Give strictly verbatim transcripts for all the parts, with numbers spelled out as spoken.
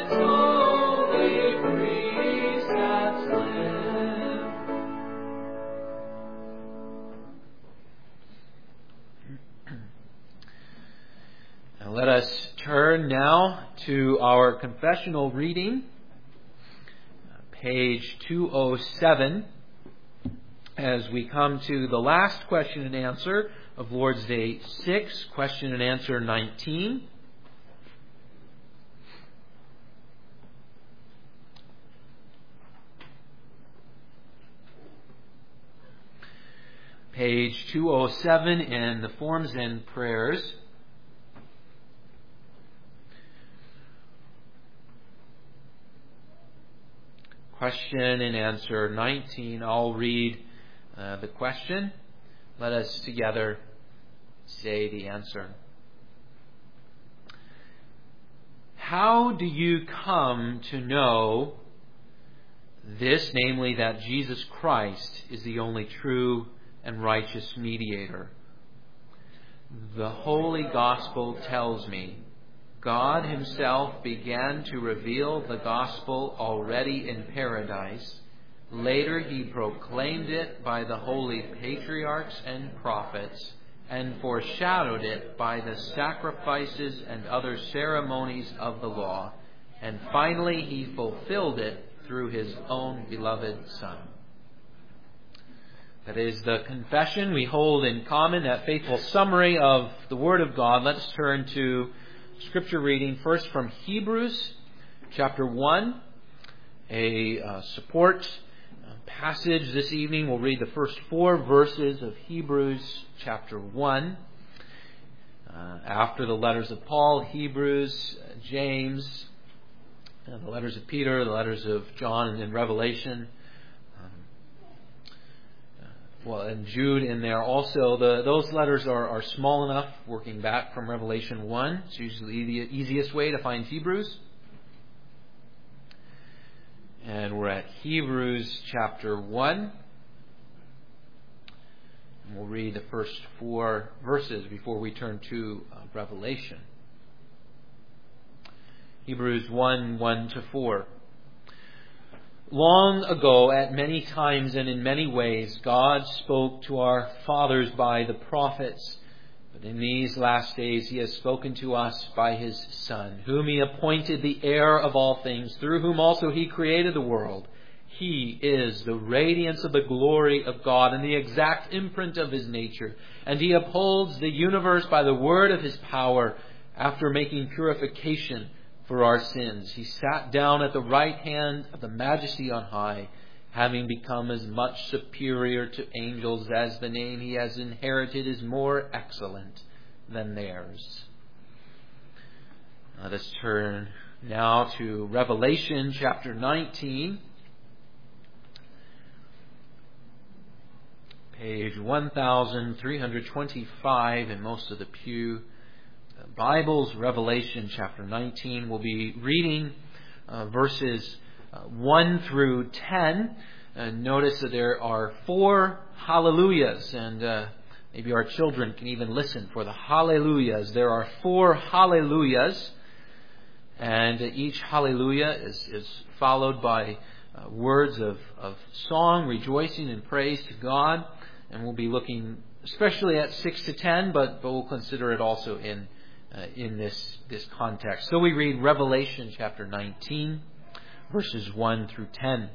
holy precepts live. Now let us turn now to our confessional reading, page two oh seven, as we come to the last question and answer of Lord's Day six, question and answer nineteen. Page two oh seven in the Forms and Prayers. Question and answer nineteen. I'll read uh, the question. Let us together say the answer. How do you come to know this, namely that Jesus Christ is the only true and righteous mediator? The Holy Gospel tells me God Himself began to reveal the Gospel already in paradise. Later He proclaimed it by the holy patriarchs and prophets and foreshadowed it by the sacrifices and other ceremonies of the law. And finally He fulfilled it through His own beloved Son. That is the confession we hold in common, that faithful summary of the Word of God. Let's turn to Scripture reading first from Hebrews chapter one, a uh, support uh, passage this evening. We'll read the first four verses of Hebrews chapter one. Uh, after the letters of Paul, Hebrews, uh, James, uh, the letters of Peter, the letters of John, and then Revelation. Well, and Jude in there also. The, those letters are, are small enough, working back from Revelation one. It's usually the easiest way to find Hebrews. And we're at Hebrews chapter one. And we'll read the first four verses before we turn to uh, Revelation. Hebrews one, one to four. Long ago, at many times and in many ways, God spoke to our fathers by the prophets. But in these last days He has spoken to us by His Son, whom He appointed the heir of all things, through whom also He created the world. He is the radiance of the glory of God and the exact imprint of His nature. And He upholds the universe by the word of His power. After making purification for our sins, He sat down at the right hand of the Majesty on high, having become as much superior to angels as the name He has inherited is more excellent than theirs. Let us turn now to Revelation chapter nineteen, page one thousand three hundred twenty-five in most of the pew Bibles. Revelation chapter nineteen. We'll be reading uh, verses uh, one through ten. Uh, notice that there are four hallelujahs, and uh, maybe our children can even listen for the hallelujahs. There are four hallelujahs, and each hallelujah is, is followed by uh, words of, of song, rejoicing and praise to God. And we'll be looking especially at six to ten, but, but we'll consider it also in Uh, in this this context. So we read Revelation chapter nineteen, verses one through ten.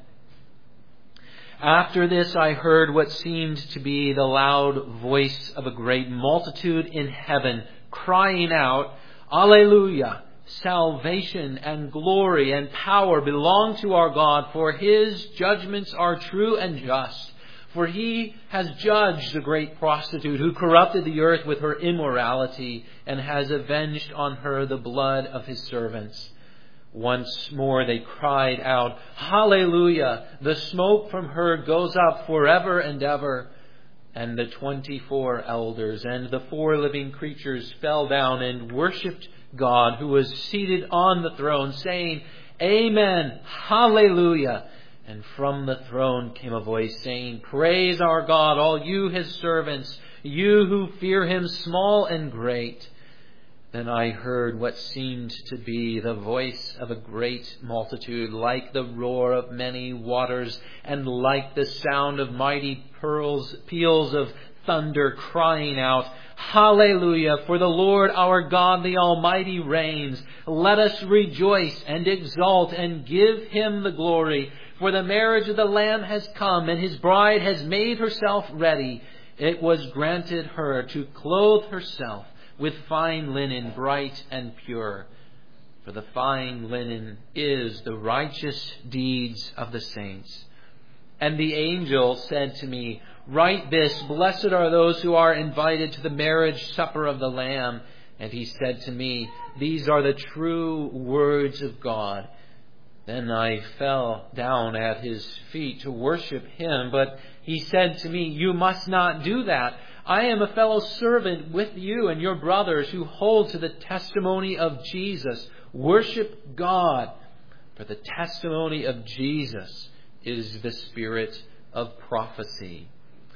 After this I heard what seemed to be the loud voice of a great multitude in heaven, crying out, Alleluia! Salvation and glory and power belong to our God, for His judgments are true and just. For He has judged the great prostitute who corrupted the earth with her immorality and has avenged on her the blood of His servants. Once more they cried out, Hallelujah! The smoke from her goes up forever and ever. And the twenty-four elders and the four living creatures fell down and worshipped God who was seated on the throne, saying, Amen! Hallelujah! And from the throne came a voice saying, Praise our God, all you His servants, you who fear Him, small and great. Then I heard what seemed to be the voice of a great multitude, like the roar of many waters, and like the sound of mighty pearls, peals of thunder, crying out, Hallelujah! For the Lord our God, the Almighty, reigns. Let us rejoice and exult and give Him the glory. For the marriage of the Lamb has come, and His bride has made herself ready. It was granted her to clothe herself with fine linen, bright and pure. For the fine linen is the righteous deeds of the saints. And the angel said to me, Write this, Blessed are those who are invited to the marriage supper of the Lamb. And he said to me, These are the true words of God. Then I fell down at his feet to worship him. But he said to me, You must not do that. I am a fellow servant with you and your brothers who hold to the testimony of Jesus. Worship God, for the testimony of Jesus is the spirit of prophecy.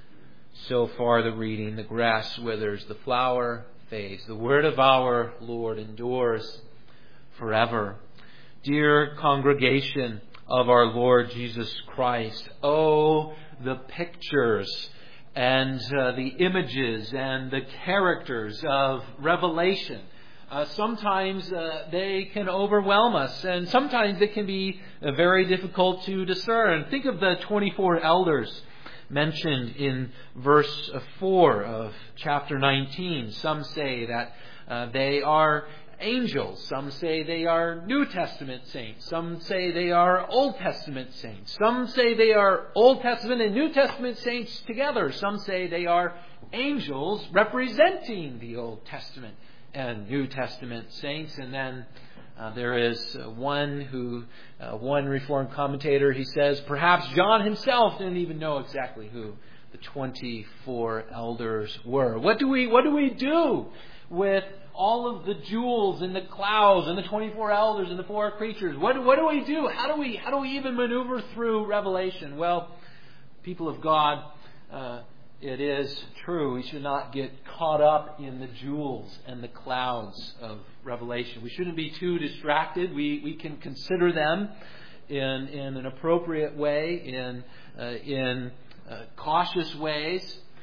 So far the reading, the grass withers, the flower fades. The word of our Lord endures forever. Dear congregation of our Lord Jesus Christ, oh, the pictures and uh, the images and the characters of Revelation. Uh, sometimes uh, they can overwhelm us, and sometimes it can be uh, very difficult to discern. Think of the twenty-four elders mentioned in verse four of chapter nineteen. Some say that uh, they are angels. Some say they are New Testament saints. Some say they are Old Testament saints. Some say they are Old Testament and New Testament saints together. Some say they are angels representing the Old Testament and New Testament saints. And then uh, there is uh, one who, uh, one Reformed commentator, he says, perhaps John himself didn't even know exactly who the twenty-four elders were. What do we, what do we do with all of the jewels and the clouds and the twenty-four elders and the four creatures? What, what do we do? How do we, how do we even maneuver through Revelation? Well, people of God, uh, it is true. We should not get caught up in the jewels and the clouds of Revelation. We shouldn't be too distracted. We, we can consider them in, in an appropriate way, in, uh, in uh, cautious ways.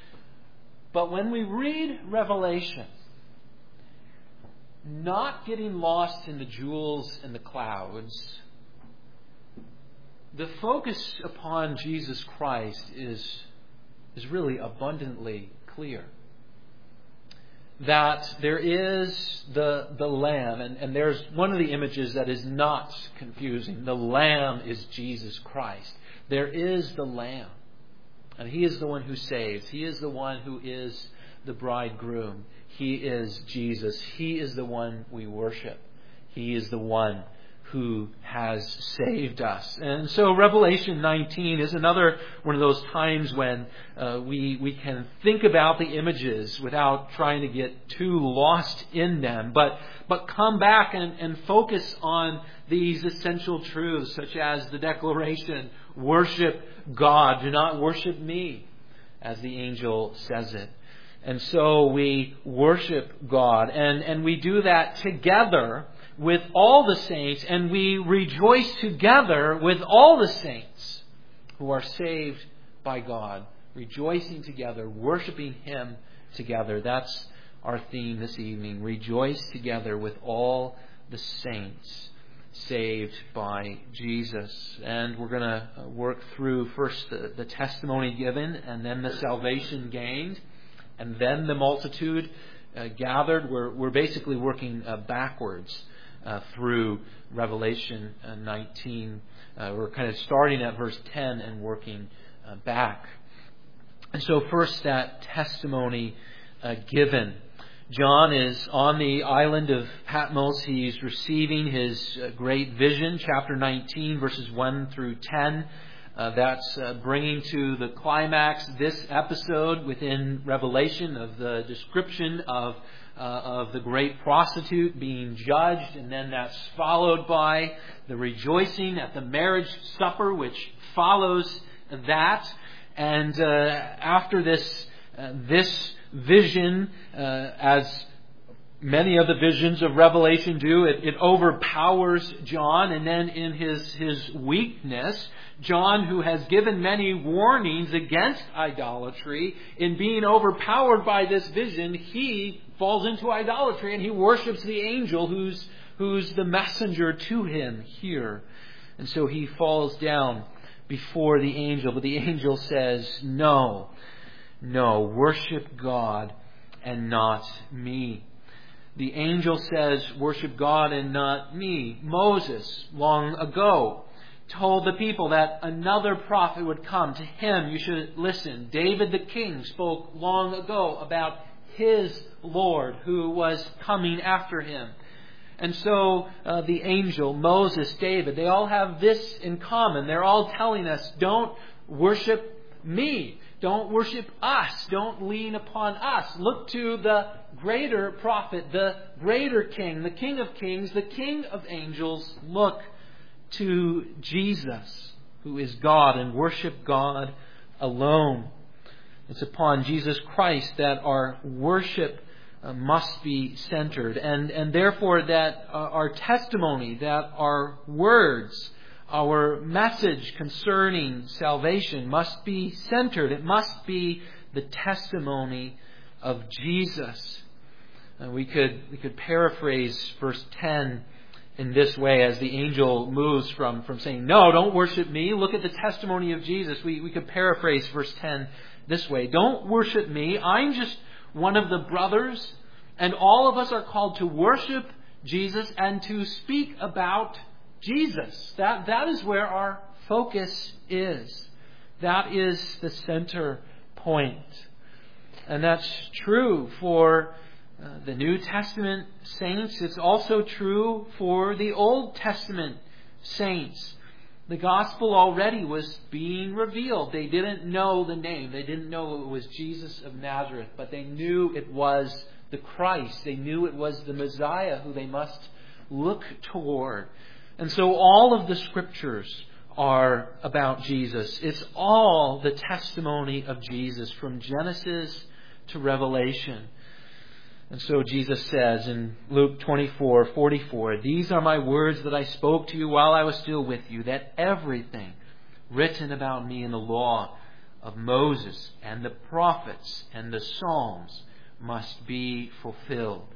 But when we read Revelation, not getting lost in the jewels and the clouds, the focus upon Jesus Christ is, is really abundantly clear. That there is the, the Lamb, and, and there's one of the images that is not confusing. The Lamb is Jesus Christ. There is the Lamb, and He is the one who saves. He is the one who is the bridegroom. He is Jesus. He is the one we worship. He is the one who has saved us. And so Revelation nineteen is another one of those times when uh, we we can think about the images without trying to get too lost in them, but but come back and, and focus on these essential truths, such as the declaration, worship God, do not worship me, as the angel says it. And so we worship God, and, and we do that together with all the saints, and we rejoice together with all the saints who are saved by God, rejoicing together, worshiping Him together. That's our theme this evening. Rejoice together with all the saints saved by Jesus. And we're going to work through first the, the testimony given, and then the salvation gained, and then the multitude uh, gathered. We're, we're basically working uh, backwards uh, through Revelation uh, nineteen. Uh, we're kind of starting at verse ten and working uh, back. And so first, that testimony uh, given. John is on the island of Patmos. He's receiving his uh, great vision, chapter nineteen, verses one through ten. Uh, that's uh, bringing to the climax this episode within Revelation of the description of uh, of the great prostitute being judged, and then that's followed by the rejoicing at the marriage supper, which follows that. And uh, after this uh, this vision, uh, as many of the visions of Revelation do. It, it overpowers John, and then in his, his weakness, John, who has given many warnings against idolatry, in being overpowered by this vision, he falls into idolatry and he worships the angel who's, who's the messenger to him here. And so he falls down before the angel, but the angel says, no, no, worship God and not me. The angel says, worship God and not me. Moses, long ago, told the people that another prophet would come. To him you should listen. David the king spoke long ago about his Lord who was coming after him. And so uh, the angel, Moses, David, they all have this in common. They're all telling us, don't worship me. Don't worship us. Don't lean upon us. Look to the greater prophet, the greater king, the King of kings, the King of angels. Look to Jesus, who is God, and worship God alone. It's upon Jesus Christ that our worship uh, must be centered, and, and therefore that uh, our testimony, that our words, our message concerning salvation must be centered. It must be the testimony of Jesus. And we could we could paraphrase verse ten in this way as the angel moves from, from saying, no, don't worship me. Look at the testimony of Jesus. We, we could paraphrase verse ten this way. Don't worship me. I'm just one of the brothers, and all of us are called to worship Jesus and to speak about Jesus. That, that is where our focus is. That is the center point. And that's true for uh, the New Testament saints. It's also true for the Old Testament saints. The gospel already was being revealed. They didn't know the name. They didn't know it was Jesus of Nazareth, but they knew it was the Christ. They knew it was the Messiah who they must look toward. And so all of the scriptures are about Jesus. It's all the testimony of Jesus from Genesis to Revelation. And so Jesus says in Luke twenty-four forty-four, these are my words that I spoke to you while I was still with you, that everything written about me in the law of Moses and the prophets and the Psalms must be fulfilled.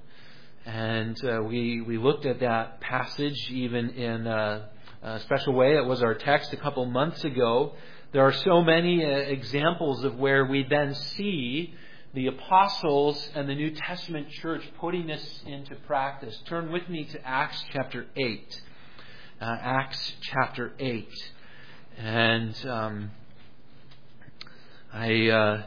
And uh, we, we looked at that passage even in a, a special way. It was our text a couple months ago. There are so many uh, examples of where we then see the apostles and the New Testament church putting this into practice. Turn with me to Acts chapter eight. Uh, Acts chapter eight. And um, I... Uh,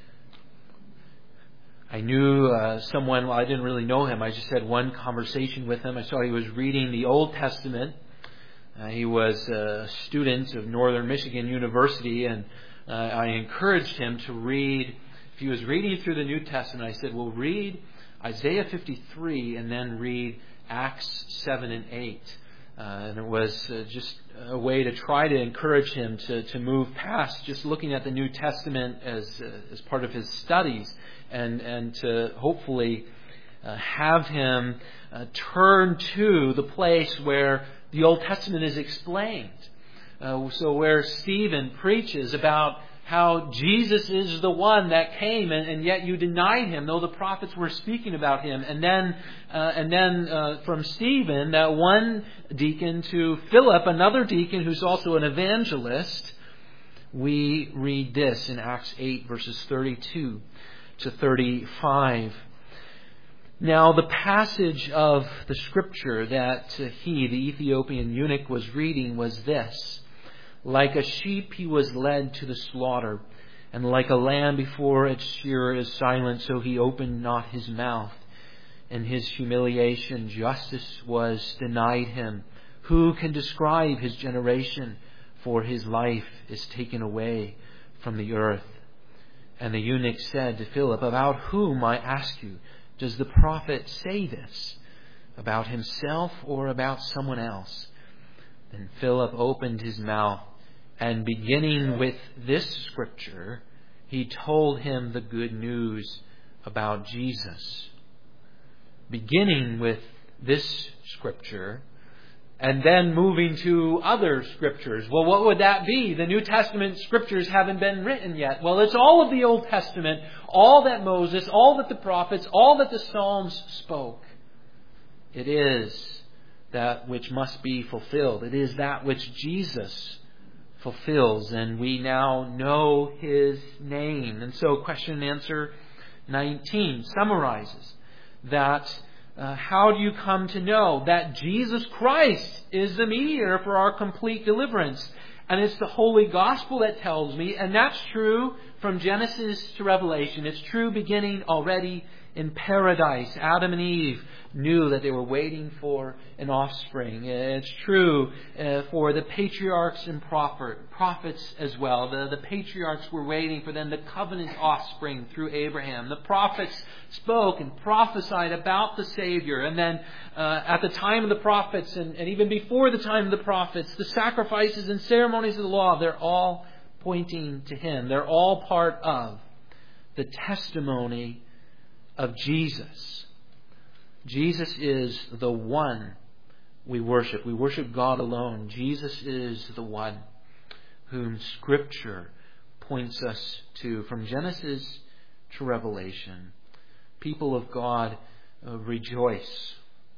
I knew uh, someone, well, I didn't really know him. I just had one conversation with him. I saw he was reading the Old Testament. Uh, he was a student of Northern Michigan University, and uh, I encouraged him to read. If he was reading through the New Testament, I said, well, read Isaiah fifty-three and then read Acts seven and eight. Uh, and it was uh, just a way to try to encourage him to, to move past just looking at the New Testament as uh, as part of his studies, and, and to hopefully uh, have him uh, turn to the place where the Old Testament is explained. Uh, so where Stephen preaches about how Jesus is the one that came, and, and yet you denied him, though the prophets were speaking about him. And then, uh, and then uh, from Stephen, that one deacon, to Philip, another deacon who's also an evangelist, we read this in Acts eight, verses thirty-two to thirty-five. Now, the passage of the scripture that he, the Ethiopian eunuch, was reading was this. Like a sheep he was led to the slaughter, and like a lamb before its shearer is silent, so he opened not his mouth. In his humiliation justice was denied him. Who can describe his generation? For his life is taken away from the earth. And the eunuch said to Philip, about whom, I ask you, does the prophet say this? About himself or about someone else? Then Philip opened his mouth, and beginning with this scripture, he told him the good news about Jesus. beginning with this scripture and then moving to other scriptures. Well, what would that be? The New Testament scriptures haven't been written yet. Well, it's all of the Old Testament, all that Moses, all that the prophets, all that the Psalms spoke. It is that which must be fulfilled. It is that which Jesus fulfills, and we now know His name. And so question and answer nineteen summarizes that uh, how do you come to know that Jesus Christ is the mediator for our complete deliverance? And it's the Holy Gospel that tells me, and that's true from Genesis to Revelation. It's true beginning already in paradise. Adam and Eve knew that they were waiting for an offspring. It's true uh, for the patriarchs and prophet, prophets as well. The, the patriarchs were waiting for them, the covenant offspring through Abraham. The prophets spoke and prophesied about the Savior. And then uh, at the time of the prophets and, and even before the time of the prophets, the sacrifices and ceremonies of the law, they're all pointing to Him. They're all part of the testimony of Jesus. Jesus is the one we worship. We worship God alone. Jesus is the one whom Scripture points us to from Genesis to Revelation. People of God, uh, rejoice.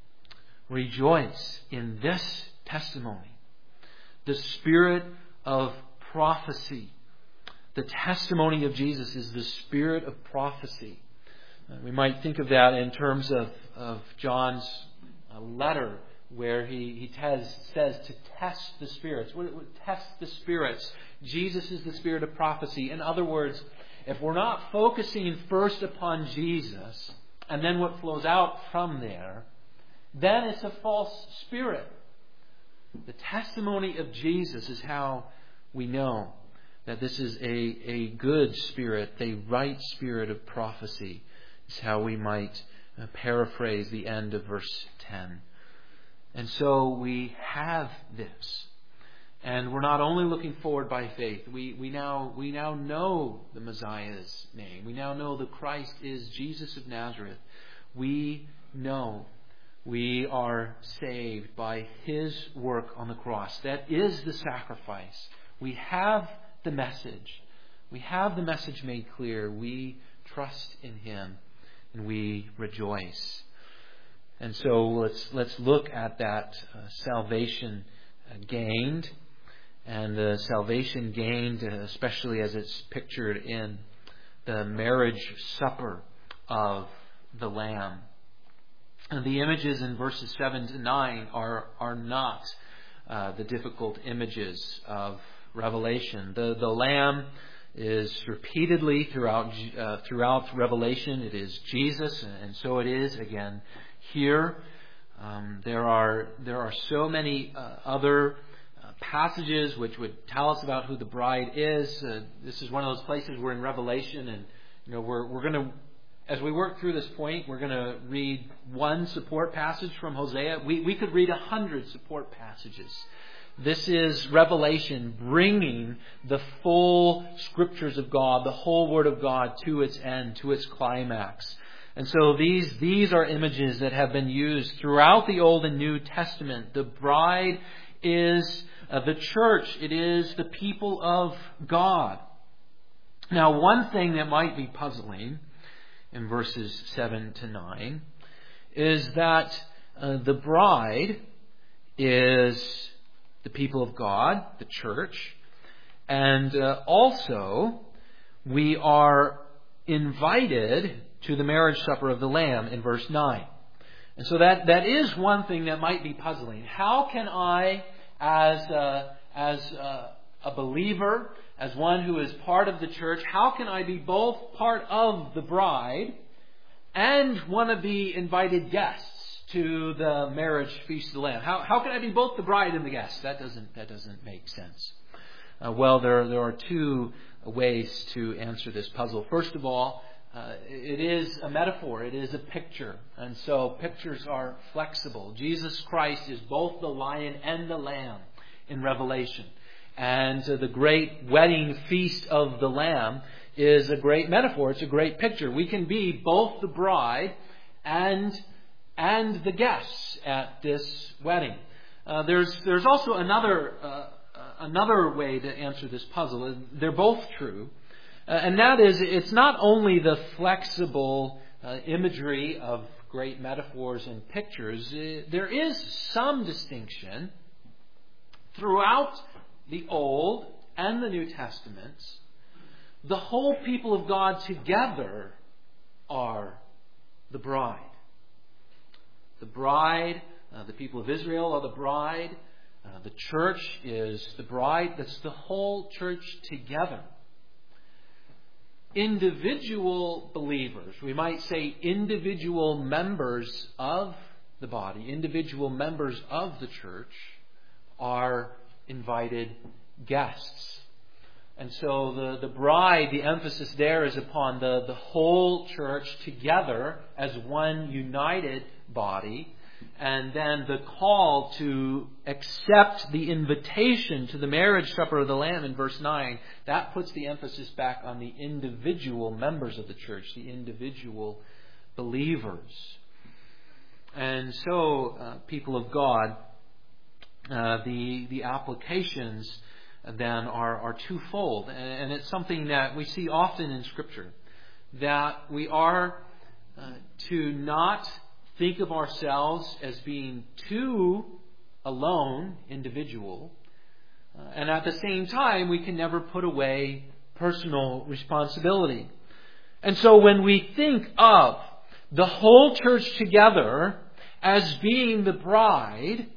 Rejoice in this testimony. The spirit of prophecy. The testimony of Jesus is the spirit of prophecy. Uh, we might think of that in terms of, of John's uh, letter where he, he tes, says to test the spirits. What, what, test the spirits. Jesus is the spirit of prophecy. In other words, if we're not focusing first upon Jesus and then what flows out from there, then it's a false spirit. The testimony of Jesus is how we know that this is a, a good spirit, a right spirit of prophecy. Is how we might uh, paraphrase the end of verse ten. And so we have this. And we're not only looking forward by faith. We, we, now, we now know the Messiah's name. We now know that Christ is Jesus of Nazareth. We know we are saved by His work on the cross. That is the sacrifice. We have the message. We have the message made clear. We trust in Him. And we rejoice. And so let's let's look at that uh, salvation uh, gained, and the salvation gained, uh, especially as it's pictured in the marriage supper of the Lamb. And the images in verses seven to nine are are not uh, the difficult images of Revelation. The the Lamb is repeatedly throughout uh, throughout Revelation. It is Jesus, and so it is again here. Um, there are there are so many uh, other uh, passages which would tell us about who the bride is. Uh, this is one of those places we're in Revelation, and you know we're we're going to, as we work through this point, we're going to read one support passage from Hosea. We we could read a hundred support passages. This is Revelation bringing the full Scriptures of God, the whole Word of God to its end, to its climax. And so these, these are images that have been used throughout the Old and New Testament. The bride is uh, the church. It is the people of God. Now, one thing that might be puzzling in verses seven to nine is that uh, the bride is the people of God, the church, and uh, also we are invited to the marriage supper of the Lamb in verse nine. And so that, that is one thing that might be puzzling. How can I, as a, as a, a believer, as one who is part of the church, how can I be both part of the bride and one of the invited guests to the marriage feast of the Lamb? How how can I be both the bride and the guest? That doesn't that doesn't make sense. Uh, well, there there are two ways to answer this puzzle. First of all, uh, it is a metaphor. It is a picture, and so pictures are flexible. Jesus Christ is both the lion and the lamb in Revelation, and uh, the great wedding feast of the Lamb is a great metaphor. It's a great picture. We can be both the bride and and the guests at this wedding. Uh, there's there's also another uh, uh, another way to answer this puzzle. They're both true, uh, and that is, it's not only the flexible uh, imagery of great metaphors and pictures. Uh, there is some distinction throughout the Old and the New Testaments. The whole people of God together are the bride. The bride, uh, the people of Israel are the bride. Uh, the church is the bride. That's the whole church together. Individual believers, we might say individual members of the body, individual members of the church, are invited guests. And so the, the bride, the emphasis there is upon the, the whole church together as one united body. And then the call to accept the invitation to the marriage supper of the Lamb in verse nine, that puts the emphasis back on the individual members of the church, the individual believers. And so, uh, people of God, uh, the, the applications then are, are twofold. And it's something that we see often in Scripture, that we are uh, to not think of ourselves as being too alone, individual, uh, and at the same time we can never put away personal responsibility. And so when we think of the whole church together as being the bride,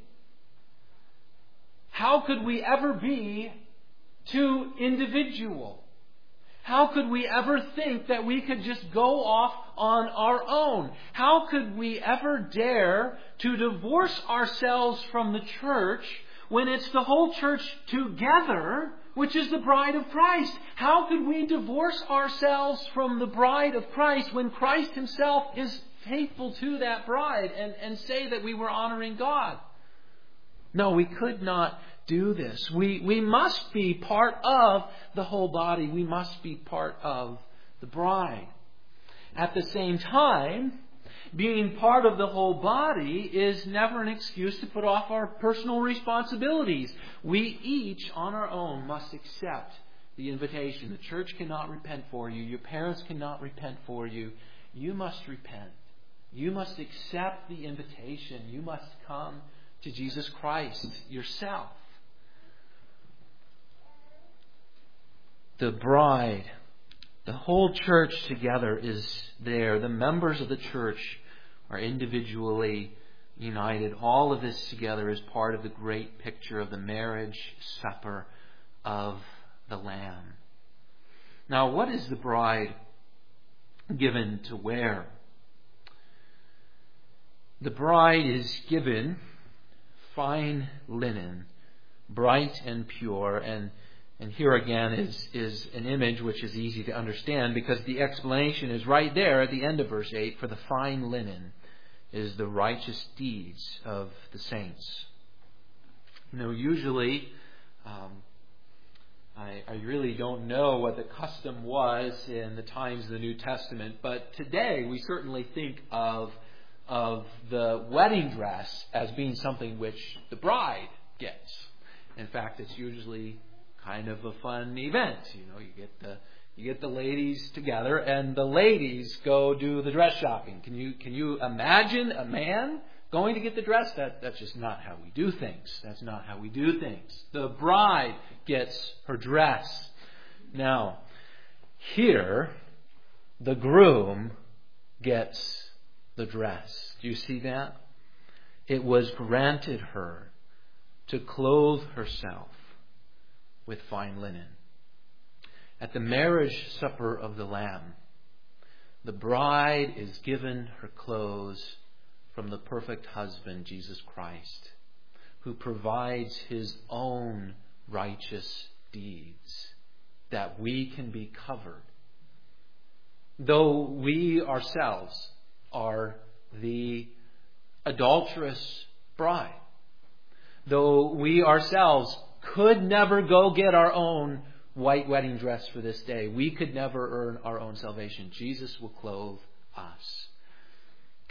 how could we ever be too individual? How could we ever think that we could just go off on our own? How could we ever dare to divorce ourselves from the church when it's the whole church together, which is the bride of Christ? How could we divorce ourselves from the bride of Christ when Christ Himself is faithful to that bride, and, and say that we were honoring God? No, we could not do this. We, we must be part of the whole body. We must be part of the bride. At the same time, being part of the whole body is never an excuse to put off our personal responsibilities. We each, on our own, must accept the invitation. The church cannot repent for you. Your parents cannot repent for you. You must repent. You must accept the invitation. You must come to Jesus Christ yourself. The bride, the whole church together is there. The members of the church are individually united. All of this together is part of the great picture of the marriage supper of the Lamb. Now, what is the bride given to wear? The bride is given fine linen, bright and pure. And And here again is, is an image which is easy to understand, because the explanation is right there at the end of verse eight. For the fine linen is the righteous deeds of the saints. You know, usually, um, I, I really don't know what the custom was in the times of the New Testament, but today we certainly think of, of the wedding dress as being something which the bride gets. In fact, it's usually kind of a fun event. You know, you get the you get the ladies together, and the ladies go do the dress shopping. Can you can you imagine a man going to get the dress? That that's just not how we do things. That's not how we do things. The bride gets her dress. Now, here, the groom gets the dress. Do you see that? It was granted her to clothe herself with fine linen. At the marriage supper of the Lamb, the bride is given her clothes from the perfect husband, Jesus Christ, who provides His own righteous deeds that we can be covered. Though we ourselves are the adulterous bride, though we ourselves could never go get our own white wedding dress for this day, we could never earn our own salvation, Jesus will clothe us.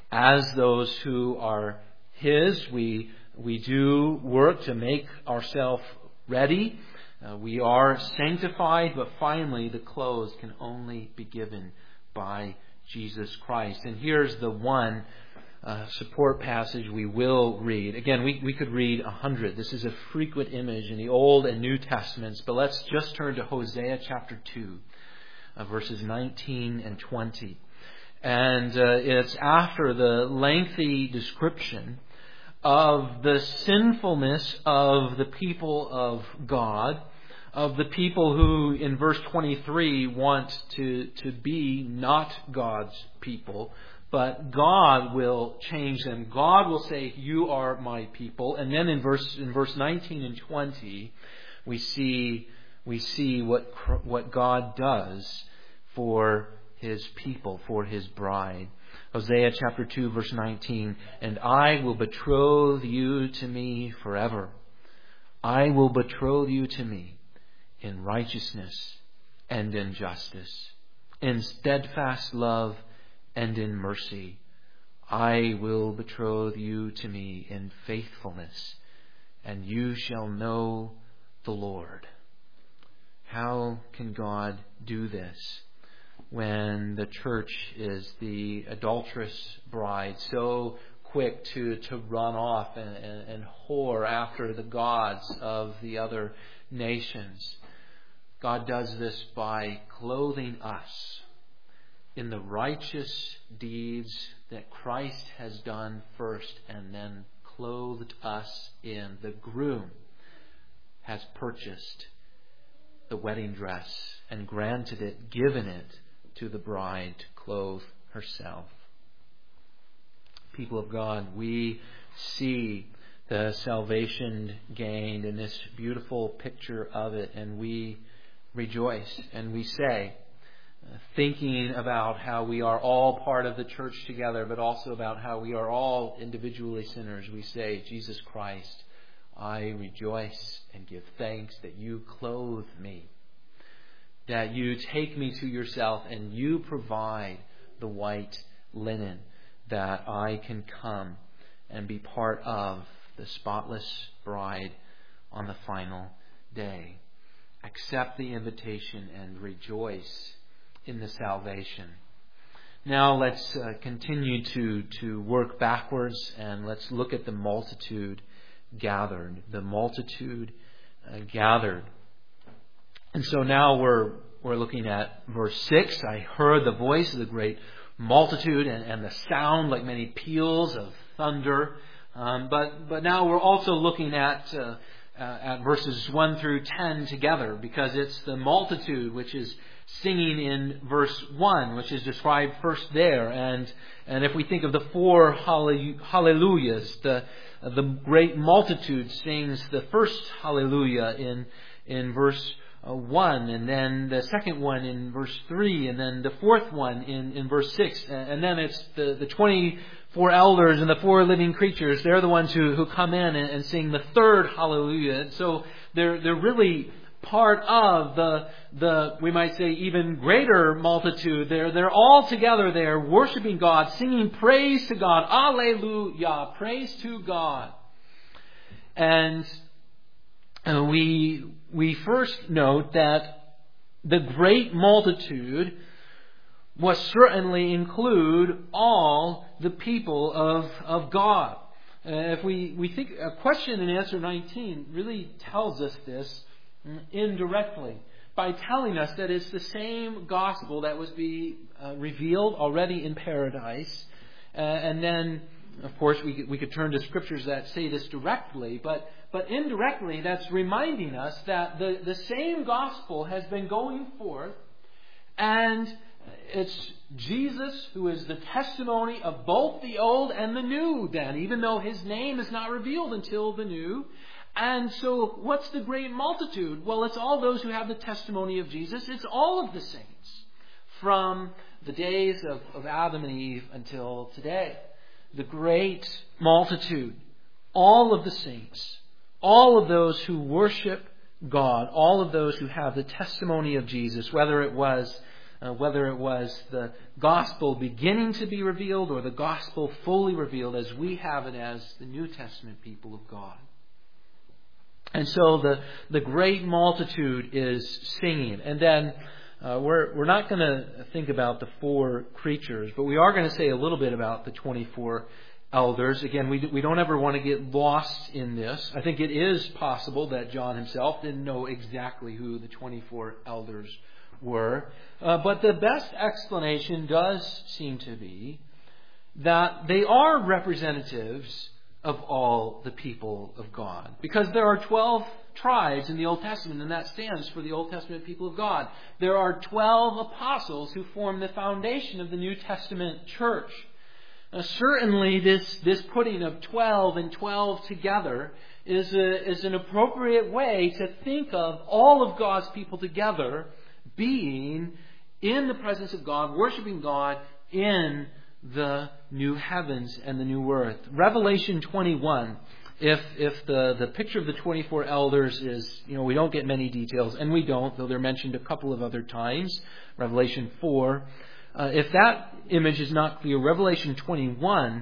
as those who are His, we we do work to make ourselves ready. Uh, we are sanctified, but finally the clothes can only be given by Jesus Christ. And here's the one uh, support passage we will read. Again, we, we could read a hundred. This is a frequent image in the Old and New Testaments. But let's just turn to Hosea chapter two, uh, verses nineteen and twenty. And uh, it's after the lengthy description of the sinfulness of the people of God, of the people who in verse twenty-three want to, to be not God's people, but God will change them. God will say, "You are my people." And then in verse in verse nineteen and twenty, we see we see what what God does for His people, for His bride. Hosea chapter two, verse nineteen, "And I will betroth you to me forever. I will betroth you to me in righteousness and in justice, in steadfast love and in mercy. I will betroth you to me in faithfulness, and you shall know the Lord." How can God do this when the church is the adulterous bride, so quick to, to run off and, and, and whore after the gods of the other nations? God does this by clothing us in the righteous deeds that Christ has done first, and then clothed us in. The groom has purchased the wedding dress and granted it, given it to the bride to clothe herself. People of God, we see the salvation gained in this beautiful picture of it, and we rejoice and we say, uh, thinking about how we are all part of the church together, but also about how we are all individually sinners, we say, "Jesus Christ, I rejoice and give thanks that you clothe me, that you take me to yourself and you provide the white linen, that I can come and be part of the spotless bride on the final day." Accept the invitation and rejoice in the salvation. Now let's uh, continue to, to work backwards, and let's look at the multitude gathered. The multitude uh, gathered. And so now we're we're looking at verse six. "I heard the voice of the great multitude and, and the sound like many peals of thunder." Um, but but now we're also looking at uh, uh, at verses one through ten together, because it's the multitude which is singing in verse one, which is described first there. And and if we think of the four hallelujahs, the the great multitude sings the first hallelujah in in verse Uh, one, and then the second one in verse three, and then the fourth one in, in verse six, and then it's the, the twenty-four elders and the four living creatures. They're the ones who, who come in and, and sing the third hallelujah. And so they're they're really part of the the we might say even greater multitude. They're they're all together there worshiping God, singing praise to God. Alleluia, praise to God. And Uh, we we first note that the great multitude must certainly include all the people of of God. Uh, if we, we think a question and answer nineteen really tells us this indirectly by telling us that it's the same gospel that was be uh, revealed already in paradise, uh, and then of course we could, we could turn to scriptures that say this directly, but But indirectly, that's reminding us that the, the same gospel has been going forth, and it's Jesus who is the testimony of both the old and the new then, even though His name is not revealed until the new. And so what's the great multitude? Well, it's all those who have the testimony of Jesus. It's all of the saints from the days of, of Adam and Eve until today. The great multitude, all of the saints, all of those who worship God, all of those who have the testimony of Jesus, whether it was uh, whether it was the gospel beginning to be revealed or the gospel fully revealed as we have it as the New Testament people of God. And so the, the great multitude is singing. And then uh, we're, we're not going to think about the four creatures, but we are going to say a little bit about the twenty-four elders. Again, we, we don't ever want to get lost in this. I think it is possible that John himself didn't know exactly who the twenty-four elders were. Uh, but the best explanation does seem to be that they are representatives of all the people of God. Because there are twelve tribes in the Old Testament, and that stands for the Old Testament people of God. There are twelve apostles who form the foundation of the New Testament church. Now, certainly this, this putting of twelve and twelve together is, a, is an appropriate way to think of all of God's people together being in the presence of God, worshiping God in the new heavens and the new earth. Revelation twenty-one, if if the, the picture of the twenty-four elders is, you know, we don't get many details, and we don't, though they're mentioned a couple of other times. Revelation four. Uh, if that image is not clear, Revelation twenty-one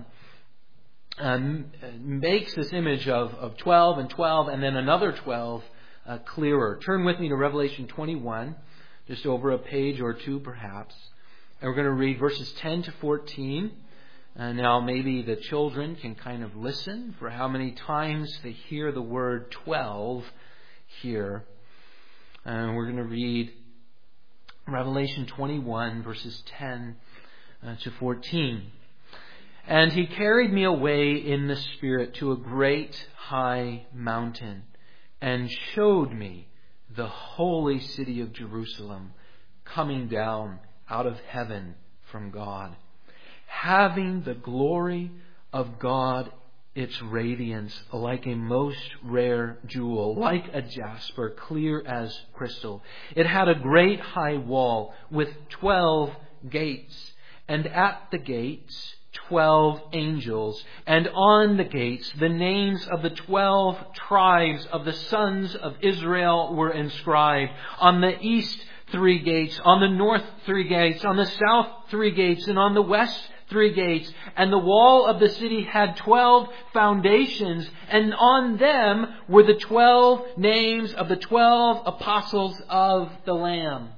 um, makes this image of, of twelve and twelve and then another twelve uh, clearer. Turn with me to Revelation twenty-one, just over a page or two perhaps. And we're going to read verses ten to fourteen. And now maybe the children can kind of listen for how many times they hear the word twelve here. And we're going to read Revelation twenty-one, verses ten to fourteen. And he carried me away in the Spirit to a great high mountain and showed me the holy city of Jerusalem coming down out of heaven from God, having the glory of God, its radiance like a most rare jewel, like a jasper, clear as crystal. It had a great high wall with twelve gates, and at the gates twelve angels, and on the gates the names of the twelve tribes of the sons of Israel were inscribed. On the east three gates, on the north three gates, on the south three gates, and on the west three gates. And the wall of the city had twelve foundations, and on them were the twelve names of the twelve apostles of the Lamb.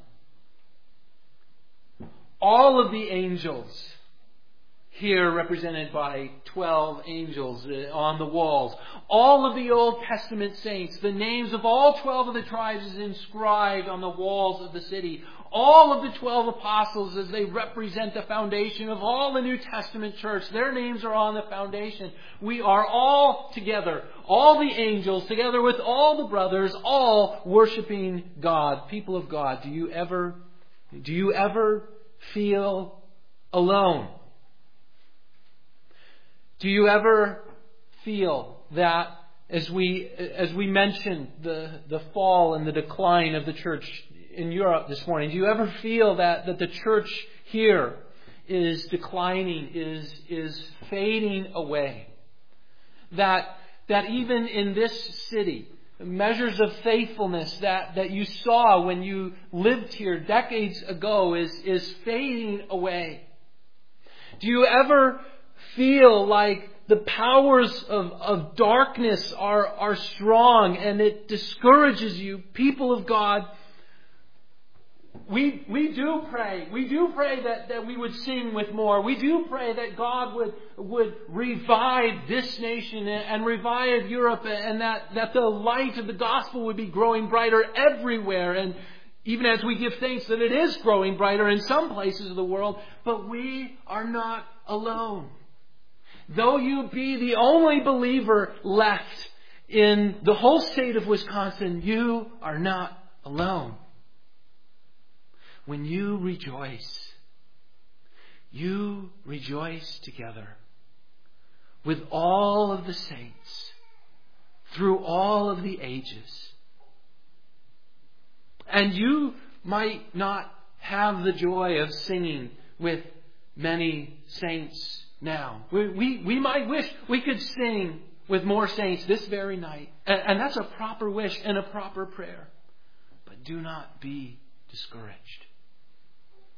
All of the angels, here represented by twelve angels on the walls. All of the Old Testament saints, the names of all twelve of the tribes is inscribed on the walls of the city. All of the twelve apostles, as they represent the foundation of all the New Testament church, their names are on the foundation. We are all together, all the angels, together with all the brothers, all worshiping God. People of God, do you ever, do you ever feel alone? Do you ever feel that, as we as we mentioned the, the fall and the decline of the church in Europe this morning, do you ever feel that, that the church here is declining, is is fading away? That that even in this city, measures of faithfulness that, that you saw when you lived here decades ago is, is fading away? Do you ever feel like the powers of, of darkness are, are strong and it discourages you? People of God, we we do pray. We do pray that, that we would sing with more. We do pray that God would would revive this nation and revive Europe, and that, that the light of the gospel would be growing brighter everywhere. And even as we give thanks that it is growing brighter in some places of the world, but we are not alone. Though you be the only believer left in the whole state of Wisconsin, you are not alone. When you rejoice, you rejoice together with all of the saints through all of the ages. And you might not have the joy of singing with many saints now. We, we, we might wish we could sing with more saints this very night. And, and that's a proper wish and a proper prayer. But do not be discouraged.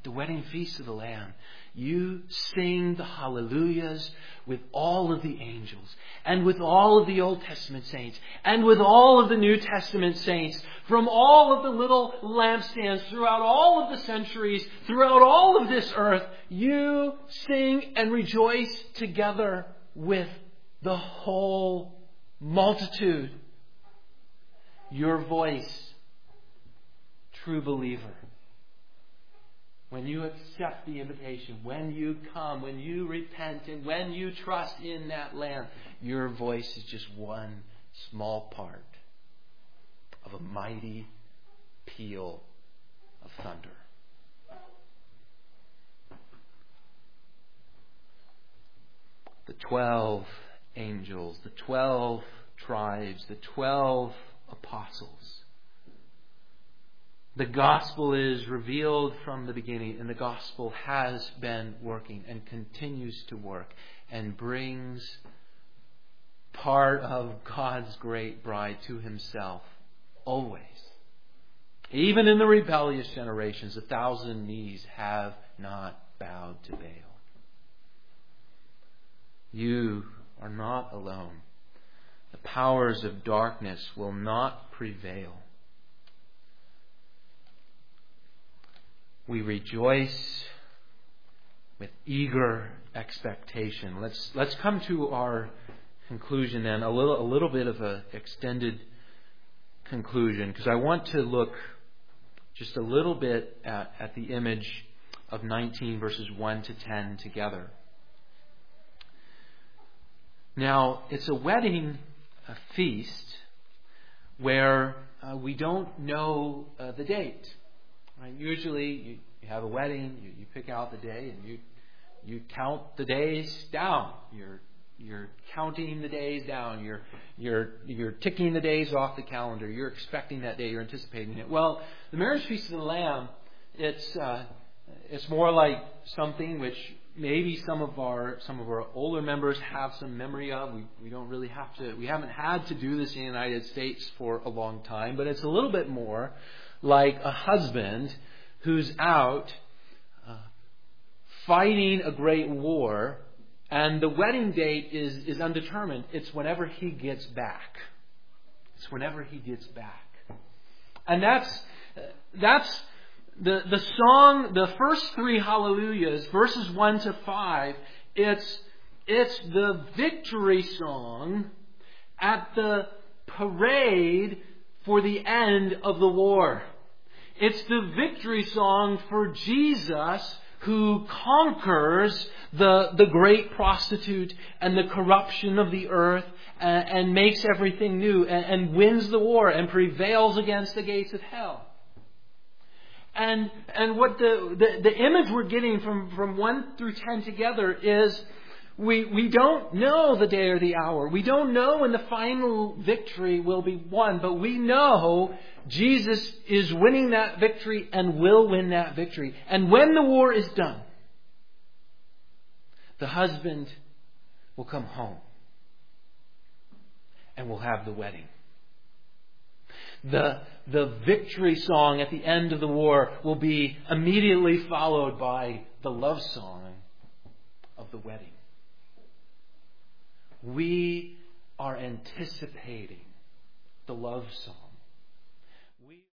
At the wedding feast of the Lamb, you sing the hallelujahs with all of the angels and with all of the Old Testament saints and with all of the New Testament saints from all of the little lampstands throughout all of the centuries, throughout all of this earth. You sing and rejoice together with the whole multitude. Your voice, true believer, when you accept the invitation, when you come, when you repent, and when you trust in that Lamb, your voice is just one small part of a mighty peal of thunder. The twelve angels, the twelve tribes, the twelve apostles. The gospel is revealed from the beginning, and the gospel has been working and continues to work and brings part of God's great bride to Himself always. Even in the rebellious generations, a thousand knees have not bowed to Baal. You are not alone. The powers of darkness will not prevail. We rejoice with eager expectation. Let's let's come to our conclusion then, a little a little bit of an extended conclusion, because I want to look just a little bit at, at the image of nineteen verses one to ten together. Now, it's a wedding a feast where uh, we don't know uh, the date. Right? Usually, you, you have a wedding, you, you pick out the day, and you you count the days down. You're you're counting the days down. You're you're you're ticking the days off the calendar. You're expecting that day. You're anticipating it. Well, the marriage feast of the Lamb, it's uh, it's more like something which maybe some of our some of our older members have some memory of. We we don't really have to. We haven't had to do this in the United States for a long time, but it's a little bit more like a husband who's out uh, fighting a great war, and the wedding date is, is undetermined. It's whenever he gets back. It's whenever he gets back. And that's that's the the song, the first three hallelujahs, verses one to five, it's it's the victory song at the parade for the end of the war. It's the victory song for Jesus, who conquers the, the great prostitute and the corruption of the earth and, and makes everything new and, and wins the war and prevails against the gates of hell. And and what the, the, the image we're getting from, from one through ten together is we we don't know the day or the hour. We don't know when the final victory will be won, but we know Jesus is winning that victory and will win that victory. And when the war is done, the husband will come home and we'll have the wedding. The, the victory song at the end of the war will be immediately followed by the love song of the wedding. We are anticipating the love song